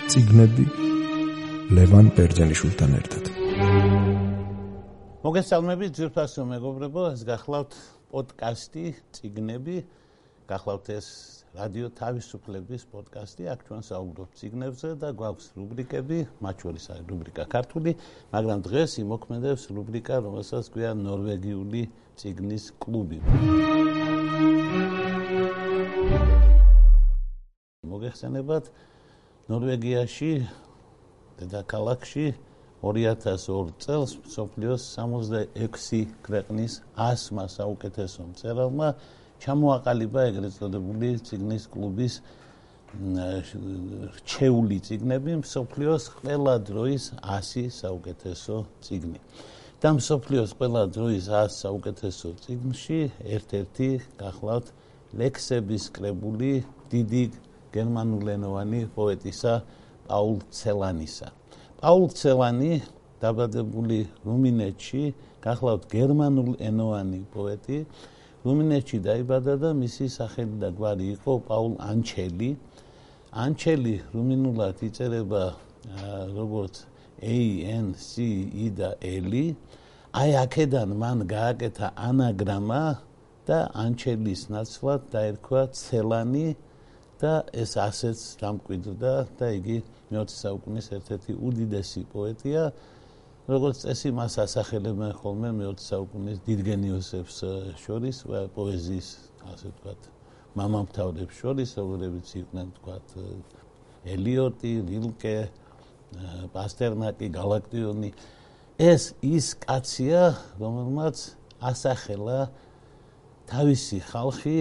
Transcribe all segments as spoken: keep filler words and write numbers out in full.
წიგნები ლევან ბერძენიშვილთან ერთად. მოგესალმებით ძვირფასო მეგობრებო, ეს გახლავთ პოდკასტი წიგნები, გახლავთ ეს რადიო თავისუფლების პოდკასტი, აქ ჩვენ საუბრობთ წიგნებზე და გვაქვს რუბრიკები, მათ შორის არის რუბრიკა ქართული, მაგრამ დღეს იმოქმედებს რუბრიკა, რომელსაც ქვია ნორვეგიული წიგნის კლუბი. მოგეხსენებათ, ნორვეგიაში, დედაქალაქში ორი ათას ორ წელს მსოფლიოს სამოცდაექვსი ქვეყნის ასმა საუკეთესო მწერალმა ჩამოაყალიბა ეგრეთ წოდებული წიგნის კლუბის რჩეული წიგნები, მსოფლიოს ყველა დროის ასი საუკეთესო წიგნი. და მსოფლიოს ყველა დროის ასი საუკეთესო წიგნში ერთ-ერთი გახლავთ ლექსების კრებული დიდი გერმანულენოვანი პოეტისა პაულ ცელანისა. პაულ ცელანი დაბადებული რუმინეთში, გახლავთ გერმანულენოვანი პოეტი, რუმინეთში დაიბადა და მისი სახელი და გვარი იყო პაულ ანჩელი. ანჩელი რუმინულად იწერება როგორც A N C I და L-ი. აი აქედან მან გააკეთა ანაგრამა და ანჩელის ნაცვლად დაერქვა ცელანი და ეს ასეც დამკვიდრდა და იგი მეოცე საუკუნის ერთ-ერთი უდიდესი პოეტია. როგორც წესი, მას ასახელებენ ხოლმე მეოცე საუკუნის დიდ გენიოსებს შორის, პოეზიის, ასე ვთქვათ, მამამთავრებს შორის, როგორებიც იყვნენ, ვთქვათ, ელიოტი, რილკე, პასტერნაკი, გალაქტიონი. ეს ის კაცია, რომელმაც ასახელა თავისი ხალხი,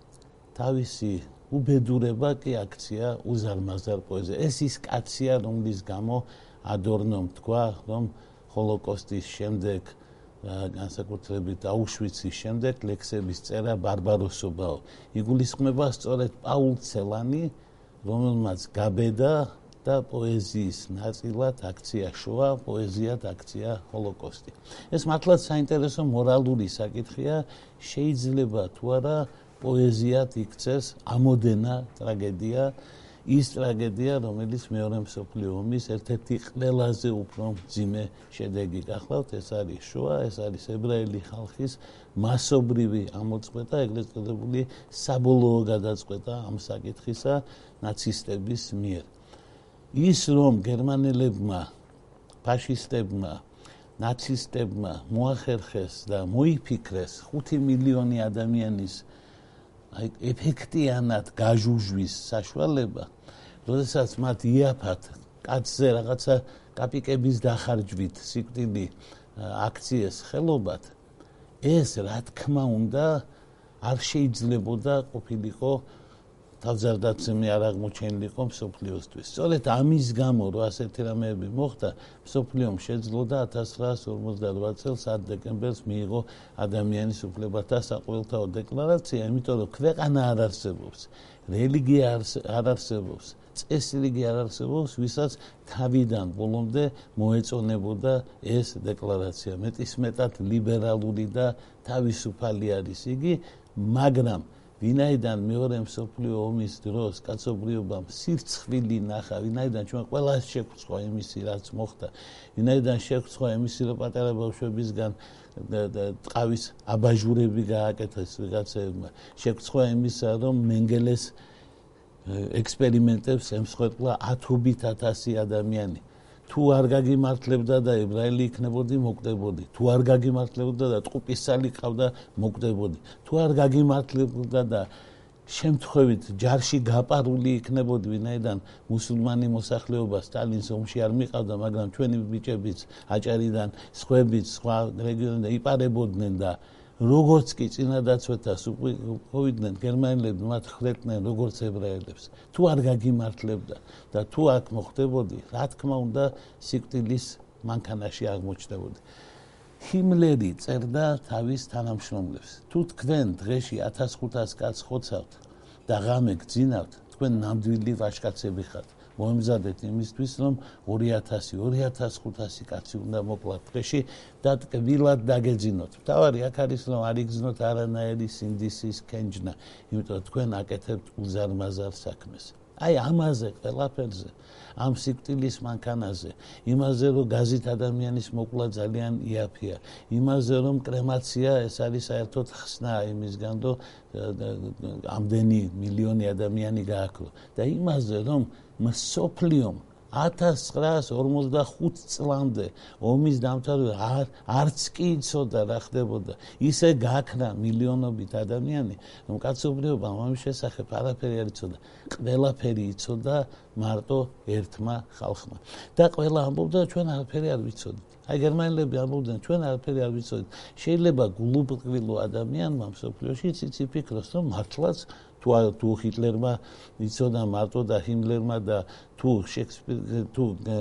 თავისი უბედურება კი აქცია უზარმაზარ პოეზია. ეს ის კაცია, რომლის გამო ადორნომ თქვა, რომ ჰოლოკოსტის შემდეგ, განსაკუთრებით აუშვიცის შემდეგ ლექსების წერა ბარბაროსობაო. იგულისხმება სწორედ პაულ ცელანი, რომელმაც გაბედა და პოეზიის ნაწილად აქცია შოა, პოეზიად აქცია ჰოლოკოსტი. ეს მართლაც საინტერესო მორალური საკითხია, შეიძლება თუ არა პოეზიად იქცეს ამოდენა ტრაგედია, ის ტრაგედია, რომელიც მეორე მსოფლიო ომის ერთ-ერთი ყველაზე უფრო მძიმე შედეგი გახლავთ, ეს არის შოა, ეს არის ებრაელი ხალხის მასობრივი ამოწყვეტა, ეგრეთ წოდებული საბოლოო გადაწყვეტა ამ საკითხისა ნაცისტების მიერ. ის რომ გერმანელებმა, ფაშისტებმა, ნაცისტებმა მოახერხეს და მოიფიქრეს ხუთი მილიონი ადამიანის აი ეფექტიანად გაჟუჟვის საშუალება, როდესაც მათ იაფად კაცზე რაღაცა კაპიკების დახარჯვით სიკვდილი აქციეს ხელობად, ეს რა თქმა უნდა არ შეიძლებოდა ყოფილიყო თავზარდაცემი არ აღმოჩენილიყო მსოფლიოსთვის. სწორედ ამის გამო, რომ ასეთი რამეები მოხდა, მსოფლიომ შეძლო და ათას ცხრაას ორმოცდაოთხ წელს ათ დეკემბერს მიიღო ადამიანის უფლებათა საყოველთაო დეკლარაცია, იმიტომ რომ ქვეყანა არ არსებობს, რელიგია არ არსებობს, წესრიგი არ არსებობს, ვისაც თავიდან ბოლომდე მოეწონებოდა ეს დეკლარაცია. მეტისმეტად ლიბერალური და თავისუფალი არის იგი, მაგრამ ვინაიდან მეორე მსოფლიო ომის დროს კაცობრიობამ სირცხვილი ნახა, ვინაიდან ჩვენ ყველას შეგვწვა იმისი, რაც მოხდა, ვინაიდან შეგვწვა იმისი, რომ პატარა ბავშვებისგან ტყავის აბაჟურები გააკეთეს ვიღაცებმა, შეგვწვა იმისა, რომ მენგელეს ექსპერიმენტებს ემსხვერპლა ათობით ათასი ადამიანი. თუ არ გაგიმართლებდა და ებრაელი იქნებოდი, მოკვდებოდი. თუ არ გაგიმართლებდა და ტყუპისცალი ყავდა, მოკვდებოდი. თუ არ გაგიმართლებდა და შემთხვევით ჯარში გაპარული იქნებოდი, ვინაიდან მუსულმანი მოსახლეობა სტალინის ომში არ მიყავდა, მაგრამ ჩვენი ბიჭებიც აჭარიდან, სხვებიც, სხვა რეგიონიდან იპარებოდნენ და როგორც კი წინადაცვეთას უყოვიდნენ, გერმანელები მათ ხვდებდნენ როგორც ებრაელებს. თუ არ გაგიმართლებდა და თუ აქ მოხდებოდი, რა თქმა უნდა, სიკვდილის მანქანაში აღმოჩნდებოდი. ჰიმლერი წერდა თავის თანამშრომლებს: თუ თქვენ დღეში ათას ხუთას კაცს ხოცავთ და ღამე გძინავთ, თქვენ ნამდვილი ვაჟკაცები ხართ. მოემზადეთ იმისთვის, რომ ორი ათასი ორი ათას ხუთასი კაცი უნდა მოკლათ დღეში და ტკბილად დაგეძინოთ. მთავარი აქ არის, რომ არ იგზნოთ არანაირი სინდისის კენჯნა, იმიტომ რომ თქვენ აკეთებთ უზარმაზარ საქმეს. აი ამაზე ყველაფერზე ამ სიკვდილის მანქანაზე, იმაზე რომ გაზით ადამიანის მოკლა ძალიან იაფია, იმაზე რომ კრემაცია ეს არის საერთოდ ხსნა იმისგან რომ ამდენი მილიონი ადამიანი გააქრო და იმაზე რომ მსოფლიომ ათას ცხრაას ორმოცდახუთ წლამდე ომის დამთავრება არც კი იცოდა რა ხდებოდა ისე გაქნა მილიონობით ადამიანი რომ კაცობრიობამ ამის შესახებ არაფერი არ იცოდა ყველაფერი იცოდა მარტო ერთმა ხალხმა და ყველა ამბობდა ჩვენ არაფერი არ ვიცოდით აი გერმანელები ამბობდნენ ჩვენ არაფერი არ ვიცოდით შეიძლება გულუბრყვილო ადამიანმა მსოფლიოში იცი ფიქროს რომ მართლაც თუ ჰიტლერმა იცოდა მარტო და ჰიმლერმა და თუ შექსპირი თუ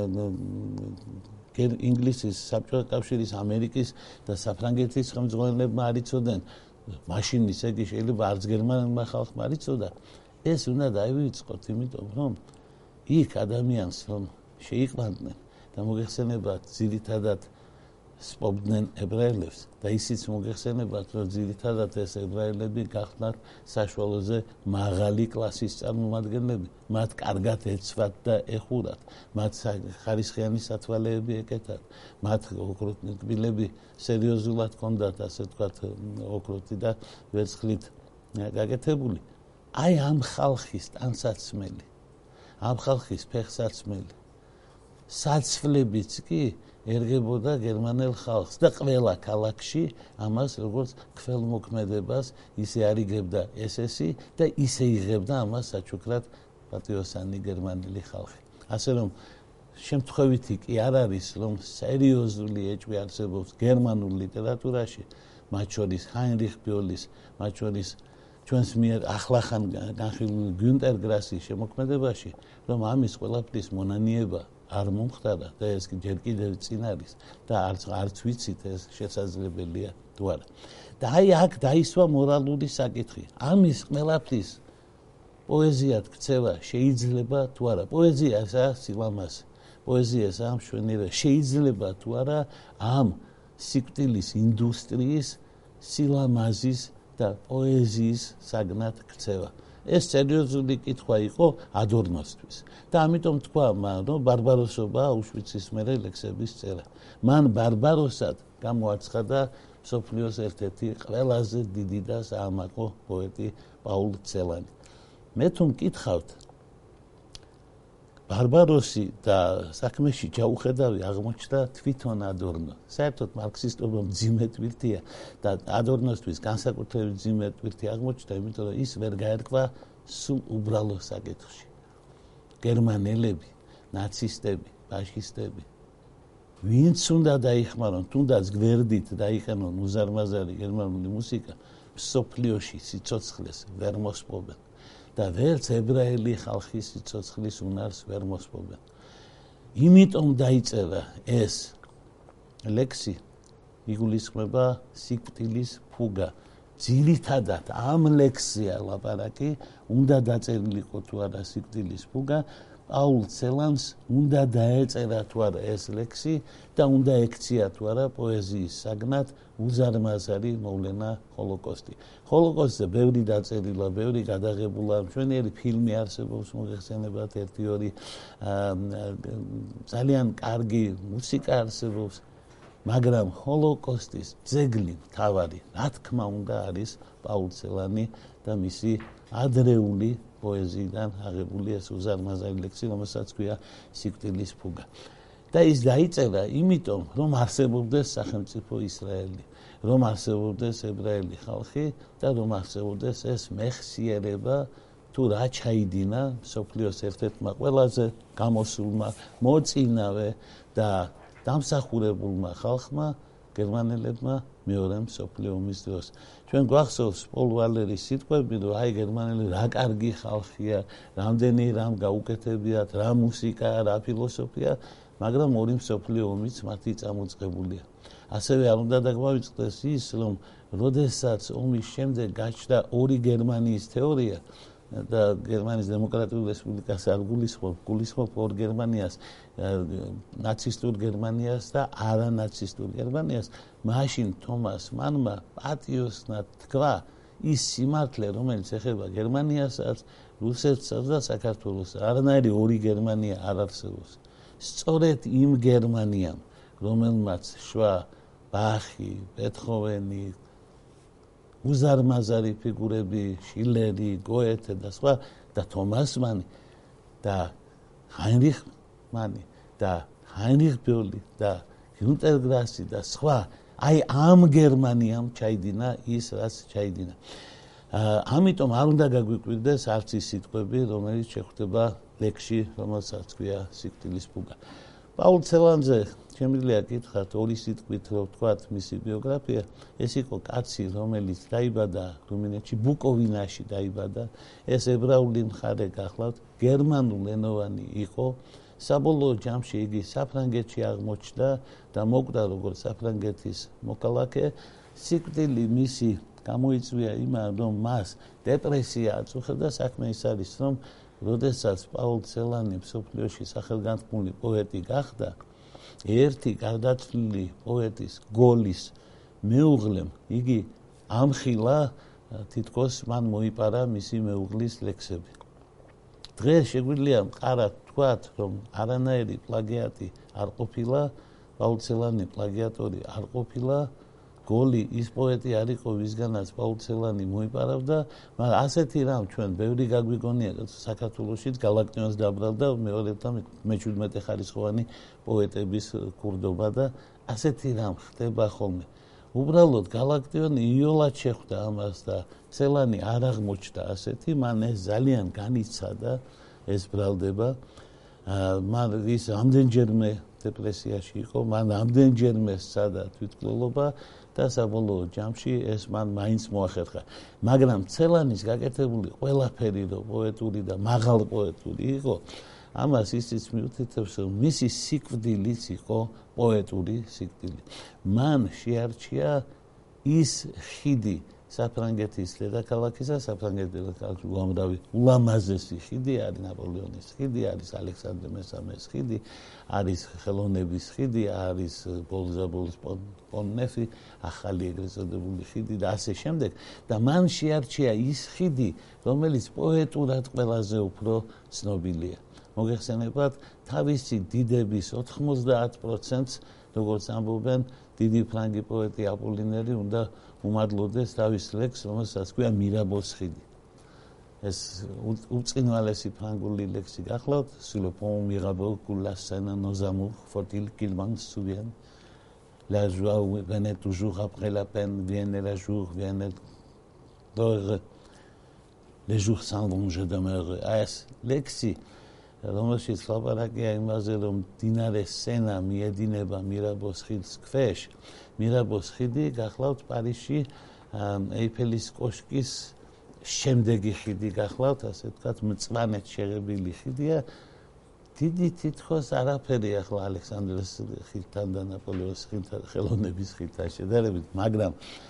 ინგლისის საბჭოთა კავშირის ამერიკის და საფრანგეთის ხელმძღვანელებმა არ იცოდნენ მაშინ ისე იგი შეიძლება არც გერმანულმა ხალხმა არ იცოდა ეს უნდა დაივიწყოთ იმიტომ რომ იქ ადამიანს რომ შეიყვანდნენ და მოგეხსენებათ ძირითადად სპობდნენ ებრაელებს და ისიც მოგეხსენებათ რომ ძირითადად ეს ებრაელები გახდნენ საშუალოზე მაღალი კლასის წარმომადგენლები მათ კარგად ეცვათ და ეხურათ მათ ხარისხიანი სათვალეები ეკეთათ მათ ოქროთი კბილები სერიოზულად ჰქონდათ ასე ვთქვათ ოქროთი და ვერცხლით გაკეთებული აი ამ ხალხის ტანსაცმელი ამ ხალხის ფეხსაცმელი საცვლებიც კი ერგებოდა გერმანელ ხალხს და ყველა ქალაქში ამას როგორც ქველმოქმედებას ისე არიგებდა ესესი და ისე იღებდა ამას საჩუქრად პატიოსანი გერმანელი ხალხი. ასე რომ შემთხვევითი კი არ არის რომ სერიოზული ეჭვი არსებობს გერმანულ ლიტერატურაში მათ შორის ჰაინრიხ ბიოლის მათ შორის ჩვენს მიერ ახლახან განხილული გიუნტერ გრასის შემოქმედებაში რომ ამის ყველაფრის მონანიება არ მომხდარა და ეს ჯერ კიდევ წინ არის და არც არც ვიცით ეს შესაძლებელია თუ არა. და აი აქ დაისვა მორალური საკითხი. ამის ყველაფრის პოეზიად ქცევა შეიძლება თუ არა. პოეზიაა სილამაზე. პოეზიაა მშვენიერება. შეიძლება თუ არა ამ სიკვდილის ინდუსტრიის სილამაზის და პოეზიის საგნად ქცევა. ეს სერიოზული კითხვა იყო ადორნოსთვის და ამიტომ თქვა რომ ბარბაროსობა აუშვიცის მერე ლექსების წერა. მან ბარბაროსად გამოაცხადა მსოფლიოს ერთ-ერთი ყველაზე დიდი და საამაყო პოეტი პაულ ცელანი. მე თუ მკითხავთ ბარბაროსი და საქმეში ჯაუხედავი აღმოჩნდა თვითონ ადორნო. საერთოდ მარქსისტობა მძიმე ტვირთია და ადორნოსთვის განსაკუთრებით მძიმე ტვირთი აღმოჩნდა, იმიტომ რომ ის ვერ გაერკვა სულ უბრალო საკითხში. გერმანელები, ნაცისტები, ფაშისტები ვინც უნდა დაიხმარონ, თუნდაც გვერდით დაიყენონ უზარმაზარი გერმანული მუსიკა, მსოფლიოში სიცოცხლეს ვერ მოსპობენ. და ვერც ებრაელი ხალხის სიცოცხლის უნარს ვერ მოსპობენ. იმიტომ დაიწერა ეს ლექსი იგულისხმება სიკვდილის ფუგა. ძირითადად ამ ლექსია ლაპარაკი, უნდა დაწერილიყო თუ არა სიკვდილის ფუგა, პაულ ცელანს უნდა დაეწერა თუ არა ეს ლექსი და უნდა ექცია თუ არა პოეზიის საგნად უზარმაზარი მოვლენა ჰოლოკოსტი. ჰოლოკოსტზე ბევრი დაწერილა, ბევრი გადაღებულა, მშვენიერი ფილმი არსებობს, მოგეხსენებათ ერთი ორი ძალიან კარგი მუსიკა არსებობს, მაგრამ ჰოლოკოსტის ძეგლი მთავარი, რა თქმა უნდა, არის პაულ ცელანი და მისი ადრეული პოეზიიდან აღებული ეს უზარმაზარი ლექსი, რომელსაც ქვია სიკვდილის ფუგა. და ის დაიწერა იმიტომ, რომ არსებობდეს სახელმწიფო ისრაელი, რომ არსებობდეს ებრაელი ხალხი და რომ არსებობდეს ეს მეხსიერება თუ რა ჩაიდინა მსოფლიოს ერთ-ერთმა ყველაზე გამოსულმა მოწინავე და დამსახურებულმა ხალხმა გერმანელებმა მეორე მსოფლიო ომის დროს. ჩვენ გვახსოვს პოლ ვალერის სიტყვები, რომ აი გერმანელი რა კარგი ხალხია, რამდენი რამ გაუკეთებიათ, რა მუსიკა, რა ფილოსოფია, მაგრამ ორი მსოფლიო ომიც მათი წამოწყებულია. ასევე არ უნდა დაგვავიწყდეს ის, რომ როდესაც ომის შემდეგ გაჩნდა ორი გერმანიის თეორია და გერმანიის დემოკრატიული რესპუბლიკას არ გულისხმობ, გულისხმობ ორ გერმანიას, ნაცისტურ გერმანიას და არანაცისტურ გერმანიას, მაშინ თომას მანმა პატიოსნად თქვა ის სიმართლე, რომელიც ეხება გერმანიასაც, რუსეთსა და საქართველოს არანაირი ორი გერმანია არ არსებობს. სწორედ იმ გერმანიამ, რომელმაც შვა, ბახი, ბეთჰოვენი, უზარმაზარი ფიგურები, შილერი, გოეთე და სხვა და თომას მანი და ჰაინრიხ მანი და ჰაინრიხ ბოლი და გიუნტერ გრასი და სხვა აი ამ გერმანიამ ჩაიდინა ის რაც ჩაიდინა. ამიტომ არ უნდა გაგვიკვირდეს არც ის სიტყვები, რომელიც შეხვდება ლექსში, რომელსაც ქვია სიკვდილის ფუგა. პაულ ცელანძე შემიძლია გითხრათ ორი სიტყვით რო ვთქვათ მისი ბიოგრაფია, ეს იყო კაცი, რომელიც დაიბადა რუმინეთში, ბუკოვინაში დაიბადა, ეს ებრაული მხარე გახლავთ, გერმანულენოვანი იყო, საბოლოო ჯამში იგი საფრანგეთში აღმოჩნდა და მოკვდა როგორც საფრანგეთის მოქალაქე, სიკვდილი მისი გამოიწვია იმან, რომ მას დეპრესია აწუხებდა, საქმე ის არის, რომ როდესაც პაულ ცელანი მსოფლიოში სახელგანთქმული პოეტი გახდა, ერთი გარდაცვლილი პოეტის გოლის მეუღლემ იგი ამხილა, თითქოს მან მოიპარა მისი მეუღლის ლექსები. დღეს შეგვიძლია მყარად ვთქვათ, რომ არანაირი პლაგიატი არ ყოფილა, პაულ ცელანი პლაგიატორი არ ყოფილა, გოლი ის პოეტი არ იყო, ვისგანაც პაულ ცელანი მოიპარავდა, მაგრამ ასეთი რამ ჩვენ ბევრი გაგვიგონია საქართველოში გალაქტიონს დაბრალდა მეორე და მეჩვიდმეტე ხარისხოვანი პოეტების ქურდობა და ასეთი რამ ხდება ხოლმე. უბრალოდ გალაქტიონი იოლად შეხვდა ამას და ცელანი არ აღმოჩნდა ასეთი, მან ეს ძალიან განიცადა ეს ბრალდება. მან ის ამდენჯერმე დეპრესიაში იყო, მან ამდენჯერმე სცადა თვითმკვლელობა და საბოლოო ჯამში ეს მან მაინც მოახერხა. მაგრამ ცელანის გაკეთებული ყველაფერი რო პოეტური და მაღალ პოეტური იყო, ამას ისიც მიუთითებს, რომ მისი სიკვდილიც იყო პოეტური სიკვდილი. მან შეარჩია ის ხიდი საფრანგეთის დედაქალაქისა, საფრანგეთის დედაქალაქის უამრავი ულამაზესი ხიდი არის ნაპოლეონის ხიდი, არის ალექსანდრე მესამეს ხიდი, არის ხელოვნების ხიდი, არის ბოლზაბოლის პონტნეფი, ახალი ეგრეთ წოდებული ხიდი და ასე შემდეგ და მან შეარჩია ის ხიდი, რომელიც პოეტურად ყველაზე უფრო ცნობილია. მოგეხსენებათ, თავისი დიდების ოთხმოცდაათ პროცენტს, როგორც ამბობენ, დიდი ფრანგი პოეტი აპოლინერი უნდა უმადლოდეს თავის ლექსს, რომელსაც ქვია მირაბოს ხიდი. ეს უწყინვალესი ფრანგული ლექსი გახლავთ, sur le pont Mirabeau coule la Seine, nos amours, faut-il qu'ils m'en souviennent? La joie venait toujours après la peine, vienne le jour, vienne l'heure. Les jours s'en vont, je demeure. ეს ლექსი, რომელშიც ლაპარაკია იმაზე, რომ მდინარე სენა მიედინება მირაბოს ხიდს ქვეშ. მირაბოს ხიდი გახლავთ პარიზში ეიფელის კოშკის შემდეგი ხიდი გახლავთ, ასე ვთქვათ, მწვანედ შეღებილი ხიდია. დიდი თითქოს არაფერი ახლა ალექსანდრეს ხიდთან და ნაპოლეონის ხიდთან, ხელოვნების ხიდთან შედარებით, მაგრამ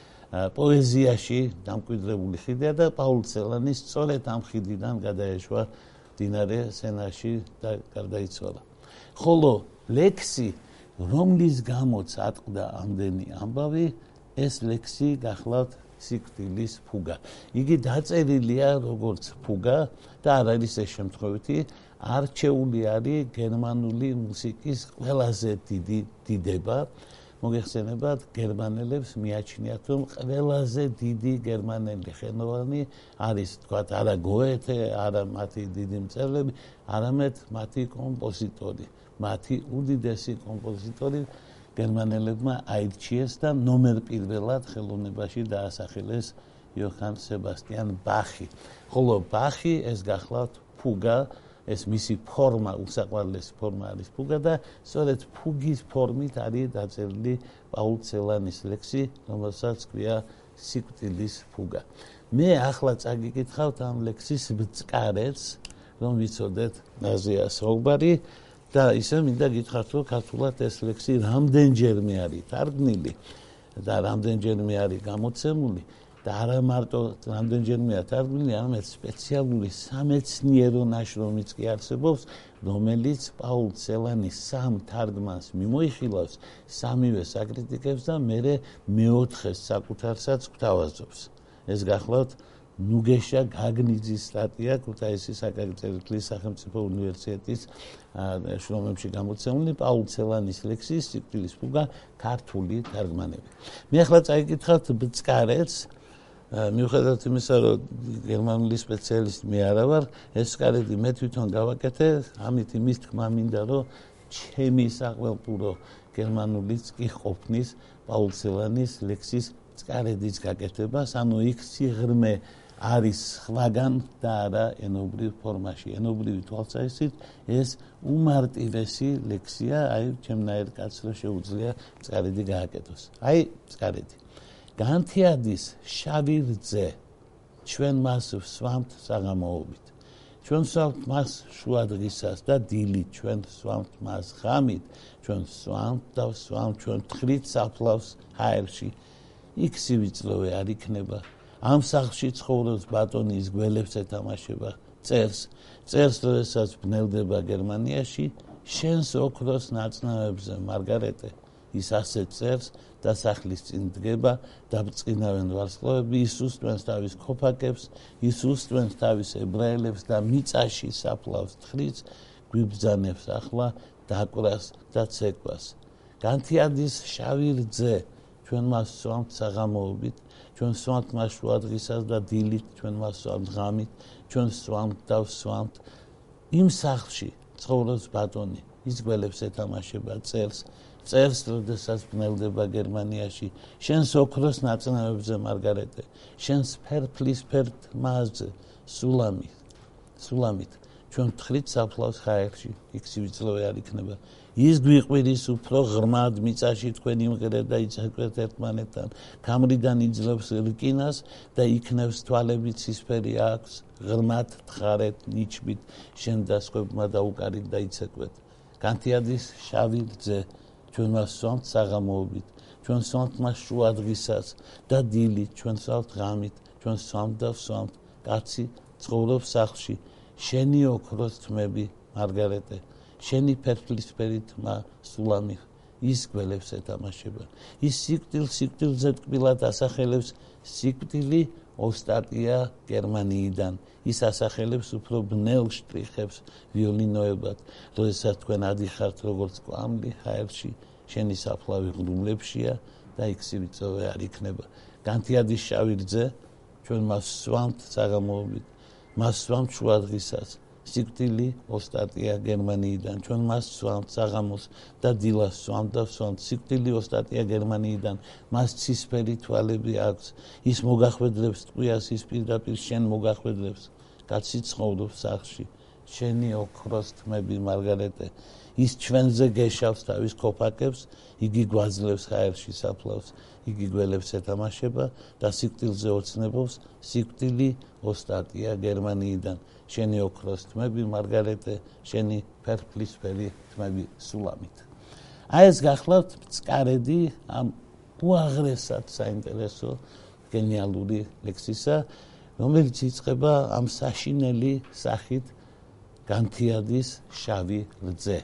პოეზიაში დამკვიდრებული ხიდია და პაულ ცელანის სწორედ ამ ხიდიდან გადაეშვა მდინარე სენაში და გარდაიცვალა. ხოლო ლექსი, რომლის გამოც ატყდა ამდენი ამბავი, ეს ლექსი გახლავთ სიკვდილის ფუგა. იგი დაწერილია როგორც ფუგა და არ არის ეს შემთხვევითი, არჩეული არის გერმანული მუსიკის ყველაზე დიდი დიდება. მოგეხსენებათ, გერმანელებს მიაჩნიათ, რომ ყველაზე დიდი გერმანელი ხელოვანი არის, თქვათ, არა გოეთე, არა მათი დიდი მწერლები, არამედ მათი კომპოზიტორი, მათი უდიდესი კომპოზიტორი გერმანელებმა აირჩიეს და ნომერ პირველად ხელოვნებაში დაასახელეს იოჰან სებასტიან ბახი. ხოლო ბახი ეს გახლავთ ფუგა, ეს მისი ფორმა, უსაყვარლესი ფორმა არის ფუგა და სწორედ ფუგის ფორმით არის დაწერილი პაულ ცელანის ლექსი, რომელსაც ქვია სიკვდილის ფუგა. მე ახლა წაგიკითხავთ ამ ლექსის ბწკარეთს, რომ ვიცოდეთ რაზეა საუბარი და ისე მინდა გითხრათ, რომ ქართულად ეს ლექსი რამდენჯერმე არის თარგმნილი და რამდენჯერმე არის გამოცემული და არა მარტო რამდენჯერმეა თარგმნილი, არამედ სპეციალური სამეცნიერო ნაშრომიც კი არსებობს, რომელიც პაულ ცელანის სამ თარგმანს მიმოიხილავს, სამივე საკრიტიკებს და მერე მეოთხეს საკუთარსაც გვთავაზობს. ეს გახლავთ ნუგეშა გაგნიძის სტატია ქუთაისის აკადემიის სახელმწიფო უნივერსიტეტის შრომებში გამოცემული პაულ ცელანის ლექსის სიკვდილის ფუგა ქართული თარგმანები. მე ახლა წაიკითხავთ ბწყარეთს, მიუხედავად იმისა, რომ გერმანული სპეციალისტი მე არა ვარ, ეს ბწყარეთი მე თვითონ გავაკეთე, ამით იმის თქმა მინდა, რომ ჩემი საყვალპურო გერმანულიც კი ყოფნის პაულ ცელანის ლექსის ბწყარეთის გაკეთებას, ანუ იქ სიღრმე არის სხვაგან და არა ენობრივ ფორმაში. ენობრივი თვალსაზრისით ეს უმარტივესი ლექსია, აი ჩემნაირ კაცს რო შეუძლია ბწყარეთი გააკეთოს. აი ბწყარეთი. განთიადის შავი რძე, ჩვენ მას ვსვამთ საღამოობით. ჩვენ ვსვამთ მას შუადღისას და დილით, ჩვენ ვსვამთ მას ღამით, ჩვენ ვსვამთ და ვსვამთ ჩვენ თხრით საფლავს ჰაერში. იქ სივიწლოვე არ იქნება. ამ სახლში ცხოვრობს ბატონი, ის გველებს ეთამაშება, წერს, წერს, როდესაც ბნელდება გერმანიაში, შენს ოქროს ნაწნავებზე, მარგარეტე, ის ასე წერს და სახლის წინ დგება, დაბწყინავენ ვარსკვლავები, ის უსტვენს თავის ქოფაკებს, ის უსტვენს თავის ებრაელებს და მიწაში საფლავს თხრიც, გვიბრძანებს ახლა დაკვრას და ცეკვას. განთიადის შავი რძე, ჩვენ მას ვსვამთ საღამოობით, ჩვენ ვსვამთ მას შუადღისას და დილით, ჩვენ მას ვსვამთ ღამით, ჩვენ ვსვამთ და ვსვამთ. იმ სახლში ცხოვრობს ბატონი, ის გველებს ეთამაშება, წერს, წერს, როდესაც ბნელდება გერმანიაში, შენს ოქროს ნაწნავებზე, მარგარეტე, შენს ფერფლის ფერდმაზე, სულამით, სულამით, ჩვენ ვთხრით საფლავს ჰაერში, იქ სივიწლოვე არ იქნება. ის გვიყვირის უფრო ღრმად მიწაში თქვენ იმღერეთ და იცეკვეთ ერთმანეთთან, გამრიდან იძლებს რკინას და იქნევს თვალები ცისფერი აქვს, ღრმად თხარეთ ნიჩბით, შენ და სხვებმა დაუკარით და იცეკვეთ. განთიადის შავი რძე, ჩვენ მას ვსვამთ საღამოობით, ჩვენ ვსვამთ მას შუადღისას და დილით, ჩვენ ვსვამთ ღამით, ჩვენ ვსვამთ და ვსვამთ. კაცი ცხოვრობს სახლში, შენი ოქროს თმები, მარგარეტე, შენი ფერფლისფერი თმა, სულამი, ის გველებს ეთამაშება. ის სიკვდილ სიკვდილზე ტკბილად ასახელებს სიკვდილი ოსტატია გერმანიიდან. ის ასახელებს უფრო ბნელ შტრიხებს ვიოლინოებად, როდესაც თქვენ ადიხართ როგორც კვამლი ჰაერში, შენი საფლავი ღრუბლებშია და იქ სივიწოვე არ იქნება. განთიადის შავი რძე, ჩვენ მას ვსვამთ საღამოობით, მას ვსვამთ შუადღისას. სიკვდილი ოსტატია გერმანიიდან, ჩვენ მას ვსვამთ საღამოს და დილას ვსვამთ და ვსვამთ. სიკვდილი ოსტატია გერმანიიდან, მას ცისფერი თვალები აქვს, ის მოგახვედრებს ტყვიას, ის პირდაპირ შენ მოგახვედრებს. კაცი ცხოვრობს სახლში, შენი ოქროს თმები, მარგარეტე, ის ჩვენზე გეშავს თავის ქოფაკებს, იგი გვაძლევს ჰაერში საფლავს, იგი გველებს ეთამაშება და სიკვდილზე ოცნებობს. სიკვდილი ოსტატია გერმანიიდან, შენი ოქროს თმები, მარგარეტე, შენი ფერფლისფერი თმები, სულამით. აი ეს გახლავთ ბწყარეთი ამ უაღრესად საინტერესო გენიალური ლექსისა, რომელიც იწყება ამ საშინელი სახით განთიადის შავი რძე.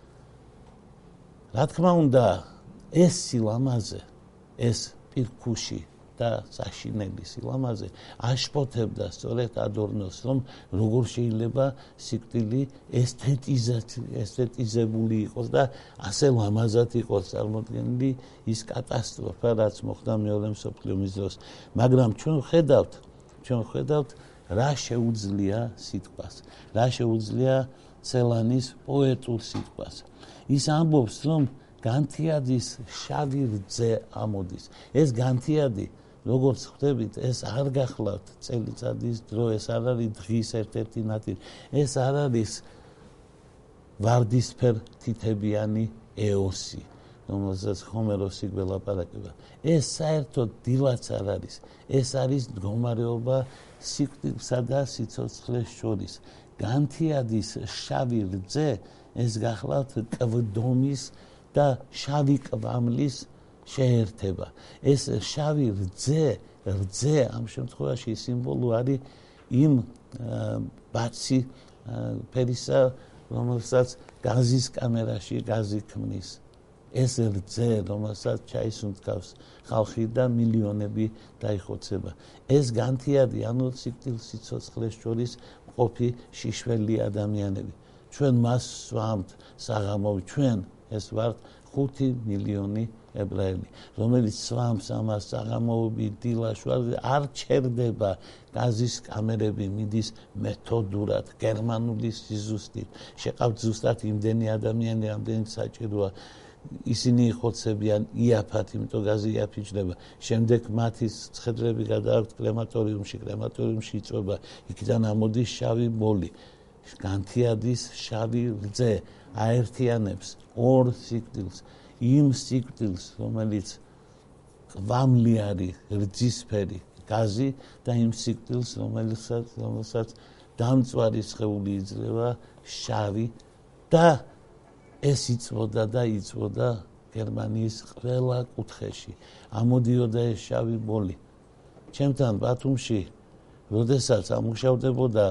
რა თქმა უნდა, ეს სილამაზე, ეს პირქუში და საშინელი სილამაზე აშფოთებდა სწორედ ადორნოს, რომ როგორ შეიძლება სიკვდილი ესთეტიზებული იყოს და ასე ლამაზად იყოს წარმოდგენილი ის კატასტროფა, რაც მოხდა მეორე მსოფლიო ომის დროს. მაგრამ ჩვენ ვხედავთ, ჩვენ ვხედავთ რა შეუძლია სიტყვას, რა შეუძლია ცელანის პოეტურ სიტყვას. ის ამბობს, რომ განთიადის შავი რძე ამოდის. ეს განთიადი, როგორც ხვდებით, ეს არ გახლავთ წელიწადის დრო, ეს არ არის დღის ერთ-ერთი ნაწილი, ეს არ არის ვარდისფერ თითებიანი ეოსი, რომელსაც ჰომეროსი გველაპარაკება. ეს საერთოდ დილაც არ არის, ეს არის მდგომარეობა სიკვდილსა და სიცოცხლეს შორის. განთიადის შავი რძე, ეს გახლავთ კვდომის და შავი კვამლის შეერთება. ეს შავი რძე, რძე ამ შემთხვევაში სიმბოლო არის იმ ბაცი ფერისა, რომელსაც გაზის კამერაში გაზი ქმნის. ეს რძე, რომელსაც ჩაისუნთქავს ხალხი და მილიონები დაიხოცება. ეს განთიადი, ანუ სიკტილ-სიცოცხლეს შორის მყოფი შიშველი ადამიანები. ჩვენ მას ვსვამთ საღამოვით, ჩვენ ეს ვართ ხუთი მილიონი ებრაელი, რომელიც სვამს ამას საღამოობით, დილაშუაზე, არ ჩერდება გაზის კამერები, მიდის მეთოდურად, გერმანული სიზუსტით. შეყავთ ზუსტად იმდენი ადამიანი, რამდენიც საჭიროა. ისინი იხოცებიან იაფად, იმიტომ გაზი იაფიჭდება. შემდეგ მათი ცხედრები გადააქვთ კრემატორიუმში, კრემატორიუმში იწვება, იქიდან ამოდის შავი მოლი. განთიადის შავი რძე აერთიანებს ორ სიკვდილს, იმ სიკვდილს, რომელიც კვამლი არის, რძისფერი გაზი და იმ სიკვდილს, რომელსაც რომელსაც დამწვარი სხეული იძლევა, შავი და ეს იწვოდა და იწვოდა გერმანიის ყველა კუთხეში. ამოდიოდა ეს შავი მოლი. ჩემთან ბათუმში, როდესაც ამუშავდებოდა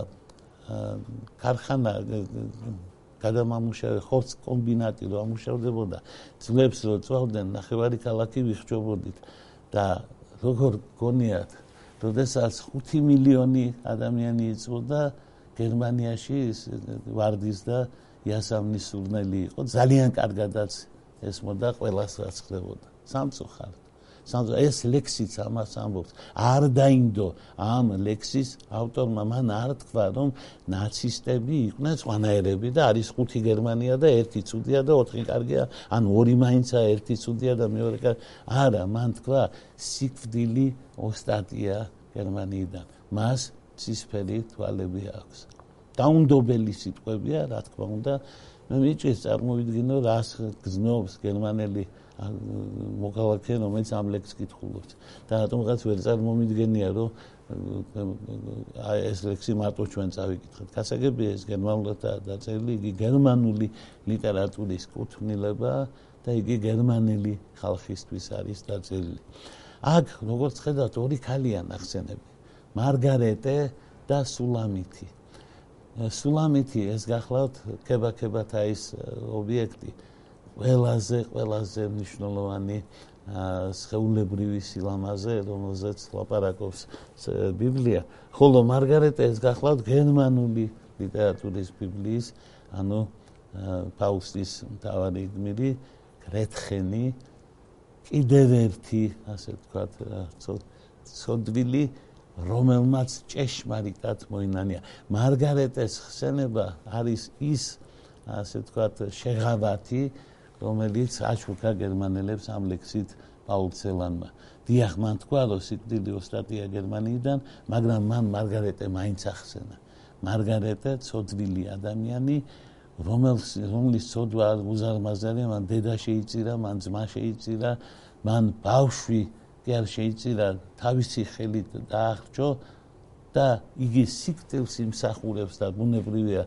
ქარხანა, გადამამუშავე ხორცს კომბინატი რო ამუშავდებოდა, ძვლებს რო წვავდნენ, ნახევარი ქალაქი ვიხჯობოდით და როგორ გონიათ, როდესაც ხუთი მილიონი ადამიანი იწვოდა გერმანიაში ვარდის და იასამნის სურნელი იყო, ძალიან კარგადაც ესმოდა ყველას რაც ხდებოდა. სამწუხაროდ. ეს ლექსიც ამას ამბობს. არ დაინდო ამ ლექსის ავტორმა, მან არ თქვა, რომ ნაცისტები იყვნენ სხვანაირები და არის ხუთი გერმანია და ერთი ცუდია და ოთხი კარგია, ან ორი მაინცა, ერთი ცუდია და მეორე კარგი. არა, მან თქვა, სიკვდილი ოსტატია გერმანიიდან. მას ცისფერი თვალები აქვს. დაუნდობელი სიტყვებია, რა თქმა უნდა, მე მიჭირს წარმოვიდგინო, რას გზნობს გერმანელი მოქალაქე, რომელიც ამ ლექსს კითხულობს. და რატომღაც ვერ წარმომიდგენია, რომ ეს ლექსი მარტო ჩვენ წავიკითხეთ. გასაგებია, ეს გერმანულადაა დაწერილი, იგი გერმანული ლიტერატურის კუთვნილება და იგი გერმანელი ხალხისთვის არის დაწერილი. აქ, როგორც ხედავთ, ორი ქალია ნახსენები. მარგარეტე და სულამითი. სულამითი ეს გახლავთ ქება-ქებათაის ობიექტი. ყველაზე ყველაზე მნიშვნელოვანი სხეულებრივი სილამაზე, რომელზეც ლაპარაკობს ბიბლია. ხოლო მარგარეტე ეს გახლავთ გერმანული ლიტერატურის ბიბლიის, ანუ ფაუსტის მთავარი გმირი, გრეთხენი, კიდევ ერთი, ასე ვთქვათ, ცოდვილი, რომელმაც ჭეშმარიტად მოინანია. მარგარეტეს ხსენება არის ის, ასე ვთქვათ, შეღავათი, რომელიც აშუქა გერმანელებს ამ ლექსით პაულ ცელანმა. დიახ, მან თქვა, რომ სიკვდილი ოსტატია გერმანიიდან, მაგრამ მან მარგარეტე მაინც ახსენა. მარგარეტე ცოდვილი ადამიანი, რომლის ცოდვა უზარმაზარია, მან დედა შეიწირა, მან ძმა შეიწირა, მან ბავშვი კი არ შეიწირა, თავისი ხელით დაახრჩო და იგი სიკვდილს იმსახურებს და ბუნებრივია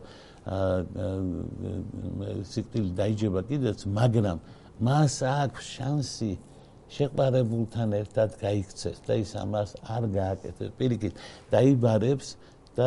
სიკვდილი დაიჯება კიდეც, მაგრამ მას აქვს შანსი შეყვარებულთან ერთად გაიქცეს და ის ამას არ გააკეთებს. პირიქით, დაიბარებს და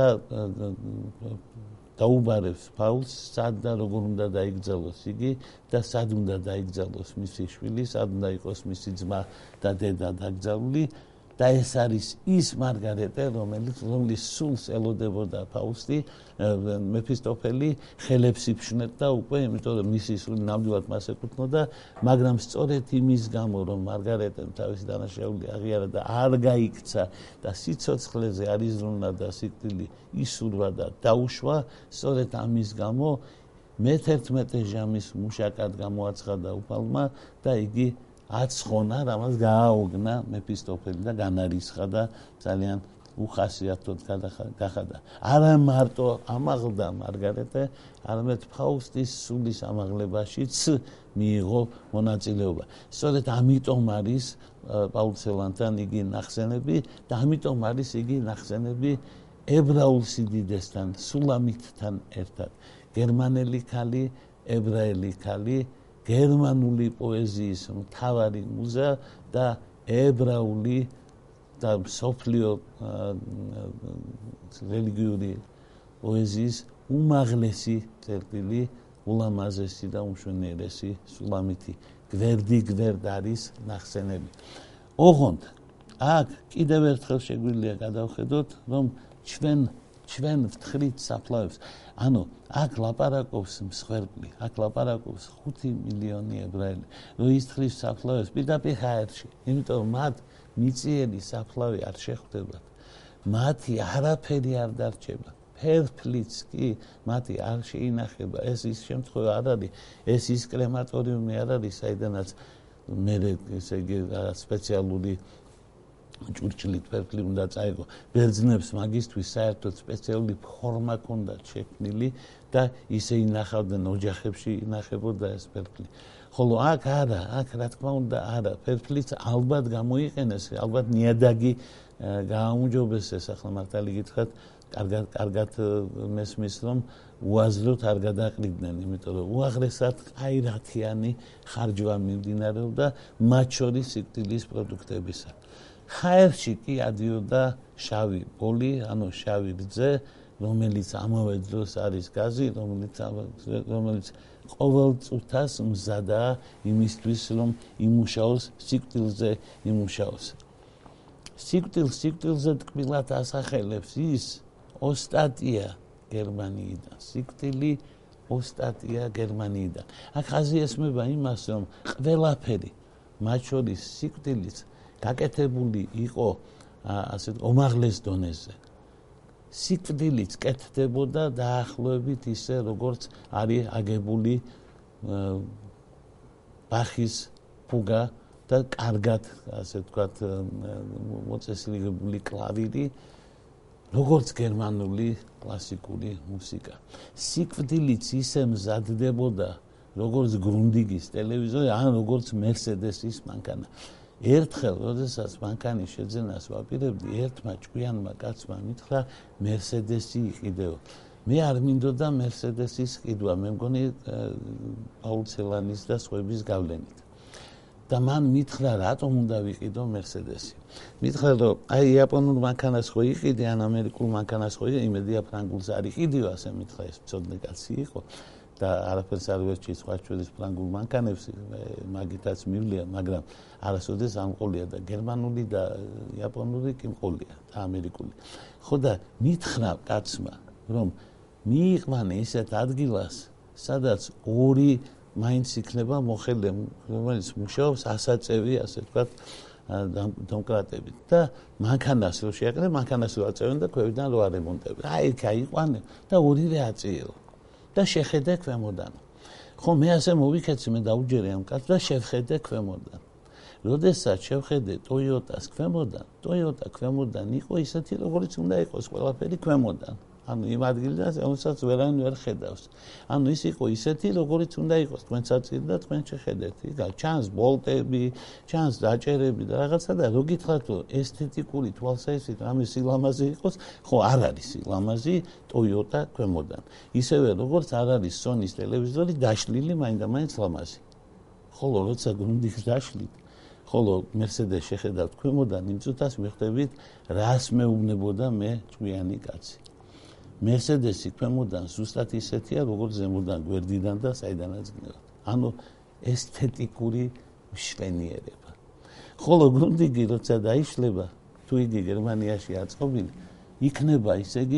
დაუბარებს ფაულს, სად და როგორ უნდა დაიგზავნოს იგი და სად უნდა დაიგზავნოს მისი შვილი, სად უნდა იყოს მისი ძმა და დედა დაკრძალული. და ეს არის ის მარგარეტე, რომელიც რომლის სულს ელოდებოდა ფაუსტი, მეფისტოფელი ხელებს იფშნებდა უკვე, იმიტომ რომ მისი სული ნამდვილად მას ეკუთვნოდა, მაგრამ სწორედ იმის გამო, რომ მარგარეტემ თავისი დანაშაული აღიარა და არ გაიქცა და სიცოცხლეზე არ იზრუნა და სიკვდილი ისურვა და დაუშვა, სწორედ ამის გამო მეთერთმეტე ჟამის მუშაკად გამოაცხადა უფალმა და იგი აცხონა, რამაც გააოგნა მეფისტოფელი და განარისხა და ძალიან უხასიათოდ გახადა. არა მარტო ამაღლდა მარგარეტე, არამედ ფაუსტის სულის ამაღლებაშიც მიიღო მონაწილეობა. სწორედ ამიტომ არის პაულ ცელანთან იგი ნახსენები და ამიტომ არის იგი ნახსენები ებრაულ სიდიდესთან, სულამითთან ერთად. გერმანელი ქალი, ებრაელი ქალი, გერმანული პოეზიის მთავარი მუზა და ებრაული და მსოფლიო რელიგიური პოეზიის უმაღლესი წერტილი, ულამაზესი და უმშვენიერესი სულამითი გვერდი გვერდ არის ნახსენები. ოღონდ აქ კიდევ ერთხელ შეგვიძლია გადავხედოთ, რომ ჩვენ ჩვენ ვთხრით საფლავებს. ანუ აქ ლაპარაკობს მსხვერპლი, აქ ლაპარაკობს ხუთი მილიონი ებრაელი, რომ ის თხრის საფლავებს პირდაპირ ჰაერში, იმიტომ რომ მათ მიწიერი საფლავი არ შეხვდებათ. მათი არაფერი არ დარჩება. ფერფლიც კი მათი არ შეინახება. ეს ის შემთხვევა არ არის, ეს ის კრემატორიუმი არ არის, საიდანაც მე ესე იგი სპეციალური ჭურჭლით ფერფლი უნდა წაიღო. ბერძნებს მაგისთვის საერთოდ სპეციალური ფორმა ჰქონდათ შექმნილი და ისე ინახავდნენ ოჯახებში ინახებოდა ეს ფერფლი. ხოლო აქ არა, აქ რა თქმა უნდა არა, ფერფლიც ალბათ გამოიყენეს, ალბათ ნიადაგი გააუმჯობესეს, ახლა მართალი გითხრათ, კარგად კარგად მესმის რომ უაზროდ არ გადაყრიდნენ, იმიტომ რომ უაღრესად ყაირათიანი ხარჯვა მიმდინარეობდა მათ შორის სიკვდილის პროდუქტებისა. ჰაერში კი ადიოდა შავი ბოლი, ანუ შავი რძე, რომელიც ამავე დროს არის გაზი, რომელიც რომელიც ყოველ წუთას მზადაა იმისთვის, რომ იმუშაოს სიკვდილზე იმუშაოს. სიკვდილ სიკვდილზე ტკბილად ასახელებს ის ოსტატია გერმანიიდან. სიკვდილი ოსტატია გერმანიიდან. აქ ხაზი ესმება იმას, რომ ყველაფერი, მათ შორის სიკვდილიც გაკეთებული იყო ასეთ უმაღლეს დონეზე. სიკვდილიც კეთდებოდა დაახლოებით ისე, როგორც არის აგებული ბახის ფუგა და კარგად, ასე ვთქვათ, მოწესრიგებული კლავირი, როგორც გერმანული კლასიკური მუსიკა. სიკვდილიც ისე მზადდებოდა, როგორც გრუნდიგის ტელევიზორი, ან როგორც მერსედესის მანქანა. ერთხელ, როდესაც მანქანის შეძენას ვაპირებდი, ერთმა ჭკვიანმა კაცმა მითხრა მერსედესი იყიდეო. მე არ მინდოდა მერსედესის ყიდვა, მე მგონი პაულ ცელანის და სხვების გავლენით. და მან მითხრა, რატომ უნდა ვიყიდო მერსედესი. მითხრა, რომ აი იაპონურ მანქანას ხო იყიდე, ან ამერიკულ მანქანას ხო იყიდე, იმედია ფრანგულს არ იყიდიო, ასე მითხრა, ეს მწოდნე კაცი იყო. და არაფერს არ ვერჩი სხვა ჩვეულის ფრანგულ მანქანებს, მაგითაც მივლია, მაგრამ არასოდეს არ მყოლია და გერმანული და იაპონური კი მყოლია და ამერიკული. ხო და მითხრა კაცმა, რომ მიიყვანე ისეთ ადგილას, სადაც ორი მაინც იქნება მოხელე, რომელიც მუშაობს ასაწევი, ასე ვთქვათ, დემოკრატებით და მანქანას რო შეაკრე, მანქანას რო აწევენ და ქვევიდან რო არემონტებენ. აი იქ აიყვანე და ორივე აწიო. და შეხედე ქვემოდან. ხო მე ასე მოვიქეცი, მე დაუჯერე ამ კაცს და შევხედე ქვემოდან. როდესაც შევხედე ტოიოტას ქვემოდან, ტოიოტა ქვემოდან იყო ისეთი, როგორც უნდა იყოს ყველაფერი ქვემოდან. ანუ იმ ადგილიდან, რომელსაც ვერან ვერ ხედავს. ანუ ის იყო ისეთი, როგორც უნდა იყოს, თქვენც აწիր და თქვენ შეხედეთ. იგივე ჩანს ბოლტები, ჩანს დაჭერები და რაღაცა და რო გითხრათ, რომ ესთეტიკური თვალსაჩინო რამე სილამაზე იყოს, ხო არ არის სილამაზი ტოიოტა ქვემოდან. ისევე როგორც არ არის სონის ტელევიზორი დაშლილი მაინდა-მაინც ლამაზი. ხოლო როცა გრუნდიხს დაშლით, ხოლო მერსედეს შეხედავთ ქვემოდან, იმ წუთას მიხვდებით, რას მეუბნებოდა მე ჭკვიანი კაცი. მერსედესი ქვემოდან ზუსტად ისეთია, როგორც ზემოდან გვერდიდან და საიდანაც გნევთ. ანუ ესთეტიკური მშვენიერება. ხოლო გრუნდიგი როცა დაიშლება, თუ იგი გერმანიაში აწყობილი, იქნება ისე იგი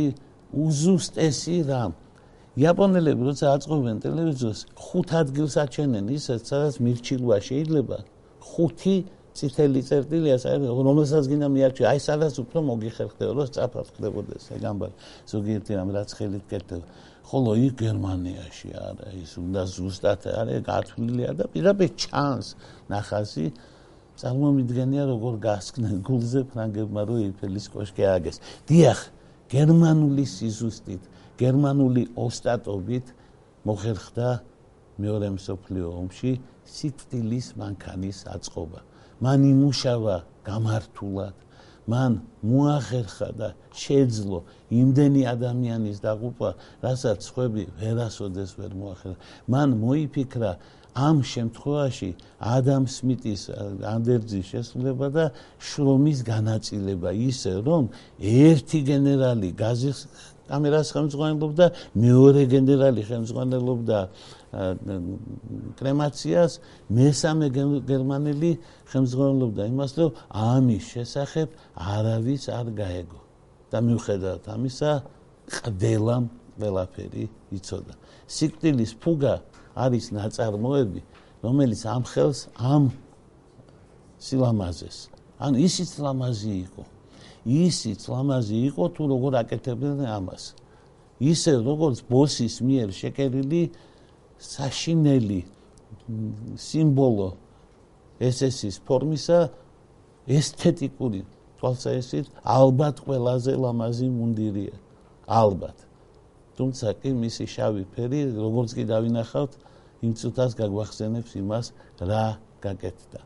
უზუსტესი რამ. იაპონელები როცა აწყობენ ტელევიზორს, ხუთ ადგილს აჩენენ ისეთ, სადაც მირჩილვა შეიძლება ხუთი წითელი წერტილია, რომელსაც გინდა მიარჩიო, აი სადაც უფრო მოგიხერხდება, რომ სწრაფად ხდებოდეს ეგ ამბავი. ზოგიერთი რამ რაც ხელით კეთდება. ხოლო იქ გერმანიაში არა, ის უნდა ზუსტად არის გათვლილია და პირდაპირ ჩანს ნახაზი, წარმომიდგენია როგორ გასკნენ გულზე ფრანგებმა, რომ იფელის კოშკი ააგეს. დიახ, გერმანული სიზუსტით, გერმანული ოსტატობით მოხერხდა მეორე მსოფლიო ომში სიკვდილის მანქანის აწყობა. მან იმუშავა გამართულად, მან მოახერხა და შეძლო იმდენი ადამიანის დაღუპვა, რასაც სხვები ვერასოდეს ვერ მოახერხა. მან მოიფიქრა ამ შემთხვევაში ადამ სმიტის ანდერძის შესრულება და შრომის განაწილება ისე, რომ ერთი გენერალი გაზის კამერას ხელმძღვანელობდა, მეორე გენერალი ხელმძღვანელობდა კრემაციას, მესამე გერმანელი ხელმძღვანელობდა იმას, რომ ამის შესახებ არავის არ გაეგო. და მიუხედავად ამისა, ყველამ ყველაფერი იცოდა. სიკვდილის ფუგა არის ნაწარმოები, რომელიც ამხელს ამ სილამაზეს. ან ისიც ლამაზი იყო. ისიც ლამაზი იყო თუ როგორ აკეთებდნენ ამას. ისე როგორც ბოსის მიერ შეკერილი საშინელი სიმბოლო ეს ესის ფორმისა ესთეტიკური თვალსაჩინით ალბათ ყველაზე ლამაზი მუნდირია. ალბათ. თუმცა კი მისი შავი ფერი, როგორც კი დავინახავთ, იმ წუთას გაგვახსენებს იმას, რა გაკეთდა.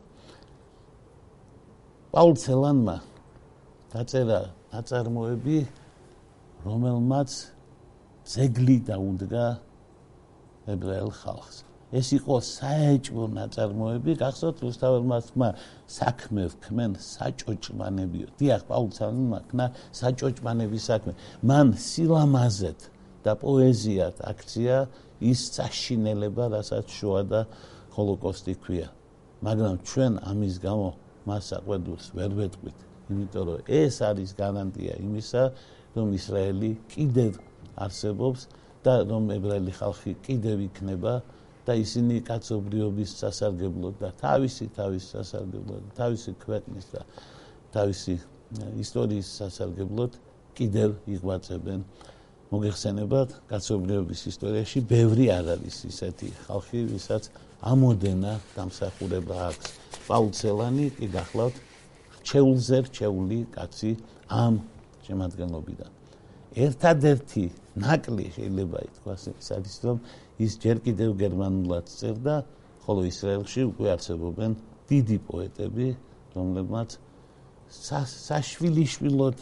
პაულ ცელანმა დაწერა ნაწარმოები, რომელმაც ძეგლი დაუდგა ებრაელ ხალხს. ეს იყო საეჭვო ნაწარმოები, გახსოვთ რუსთაველმა თმა საქმე ვქმენ საჭოჭმანებიო. დიახ, პაულ ცელანმა ქნა საჭოჭმანების საქმე. მან სილამაზეთ და პოეზიად აქცია ის საშინელება, რასაც შოა და ჰოლოკოსტი ქვია. მაგრამ ჩვენ ამის გამო მას აყვედურს ვერ ვეტყვით, იმიტომ რომ ეს არის გარანტია იმისა, რომ ისრაელი კიდევ არსებობს და რომ ებრაელი ხალხი კიდევ იქნება და ისინი კაცობრიობის სასარგებლოდ და თავისი თავის სასარგებლოდ, თავისი ქვეყნის და თავისი ისტორიის სასარგებლოდ კიდევ იღვაწებენ. მოგეხსენებათ, კაცობრიობის ისტორიაში ბევრი არ არის ისეთი ხალხი, ვისაც ამოდენა დამსახურება აქვს. პაულ ცელანი კი გახლავთ რჩეულზე რჩეული კაცი ამ შემადგენლობიდან. ერთადერთი ნაკლი შეიძლება ითქვას ის არის, რომ ის ჯერ კიდევ გერმანულად წერდა, ხოლო ისრაელში უკვე არსებობენ დიდი პოეტები, რომლებმაც საშვილიშვილოდ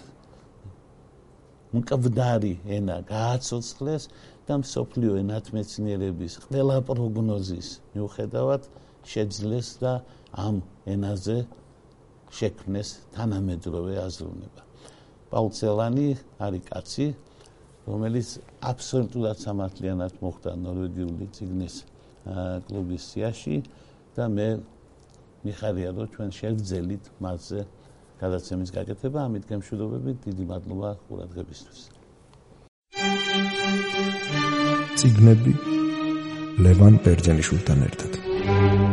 მკვდარი ენა გააცოცხლეს და მსოფლიო ენათმეცნიერების ყველა პროგნოზის მიუხედავად შეძლეს და ამ ენაზე შექმნეს თანამედროვე აზროვნება. პაულ ცელანი არის კაცი, რომელიც აბსოლუტურად სამართლიანად მოხვდა ნორვეგიული წიგნის კლუბის სიაში და მე მიხარია, რომ ჩვენ შევძელით მასზე გადაცემის გაკეთება. ამით გემშვიდობებით, დიდი მადლობა ყურადღებისთვის. წიგნები ლევან ბერძენიშვილთან ერთად.